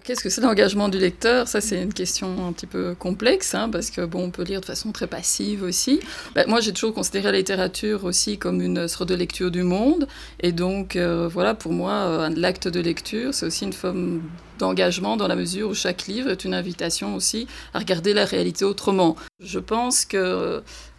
Qu'est-ce que c'est l'engagement du lecteur ? Ça, c'est une question un petit peu complexe, parce que on peut lire de façon très passive aussi. Moi, j'ai toujours considéré la littérature aussi comme une sorte de lecture du monde. Et donc, voilà, pour moi, l'acte de lecture, c'est aussi une forme d'engagement dans la mesure où chaque livre est une invitation aussi à regarder la réalité autrement. Je pense que...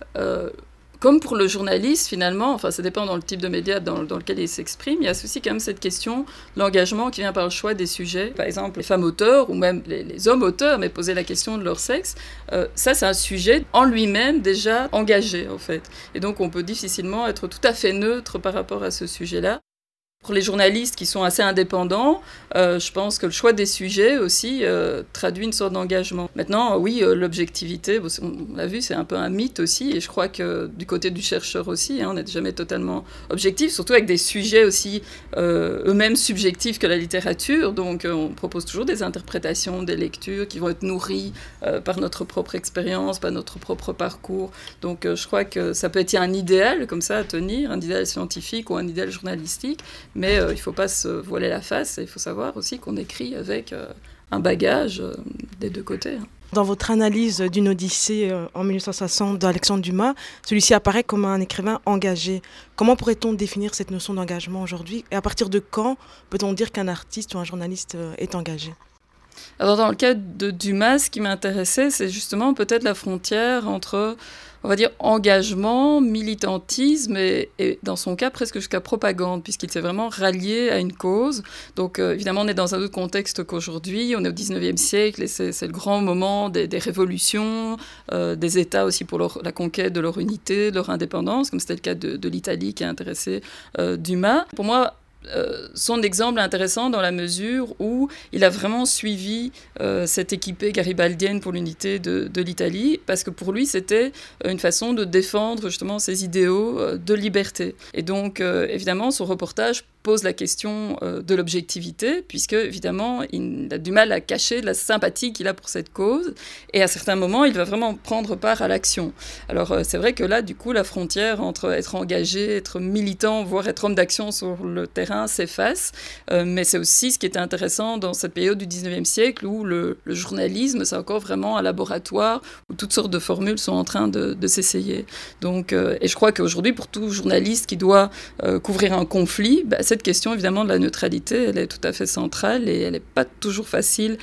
comme pour le journaliste, finalement, ça dépend dans le type de média dans lequel il s'exprime, il y a aussi quand même cette question de l'engagement qui vient par le choix des sujets. Par exemple, les femmes auteurs ou même les hommes auteurs, mais poser la question de leur sexe, ça c'est un sujet en lui-même déjà engagé, en fait. Et donc on peut difficilement être tout à fait neutre par rapport à ce sujet-là. Pour les journalistes qui sont assez indépendants, je pense que le choix des sujets aussi traduit une sorte d'engagement. Maintenant, oui, l'objectivité, on l'a vu, c'est un peu un mythe aussi, et je crois que du côté du chercheur aussi, on n'est jamais totalement objectif, surtout avec des sujets aussi eux-mêmes subjectifs que la littérature. Donc on propose toujours des interprétations, des lectures qui vont être nourries par notre propre expérience, par notre propre parcours. Donc je crois que ça peut être un idéal comme ça à tenir, un idéal scientifique ou un idéal journalistique, mais il ne faut pas se voiler la face, il faut savoir aussi qu'on écrit avec un bagage des deux côtés. Dans votre analyse d'une Odyssée en 1960 d'Alexandre Dumas, celui-ci apparaît comme un écrivain engagé. Comment pourrait-on définir cette notion d'engagement aujourd'hui ? Et à partir de quand peut-on dire qu'un artiste ou un journaliste est engagé ? Alors dans le cas de Dumas, ce qui m'intéressait, c'est justement peut-être la frontière entre, on va dire, engagement, militantisme et dans son cas presque jusqu'à propagande, puisqu'il s'est vraiment rallié à une cause. Donc évidemment, on est dans un autre contexte qu'aujourd'hui, on est au 19e siècle et c'est le grand moment des révolutions, des États aussi pour la conquête de leur unité, de leur indépendance, comme c'était le cas de l'Italie qui a intéressé Dumas. Pour moi, son exemple est intéressant dans la mesure où il a vraiment suivi cette équipée garibaldienne pour l'unité de l'Italie, parce que pour lui c'était une façon de défendre justement ses idéaux de liberté. Et donc évidemment son reportage pose la question de l'objectivité, puisque évidemment il a du mal à cacher la sympathie qu'il a pour cette cause, et à certains moments il va vraiment prendre part à l'action. Alors c'est vrai que là du coup la frontière entre être engagé, être militant, voire être homme d'action sur le terrain s'efface, mais c'est aussi ce qui était intéressant dans cette période du 19e siècle où le journalisme, c'est encore vraiment un laboratoire où toutes sortes de formules sont en train de s'essayer. Donc, et je crois qu'aujourd'hui, pour tout journaliste qui doit couvrir un conflit, cette question évidemment de la neutralité, elle est tout à fait centrale et elle n'est pas toujours facile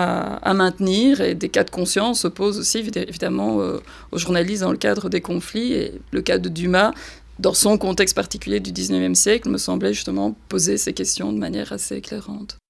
à maintenir, et des cas de conscience se posent aussi évidemment aux journalistes dans le cadre des conflits, et le cas de Dumas, dans son contexte particulier du 19e siècle, me semblait justement poser ces questions de manière assez éclairante.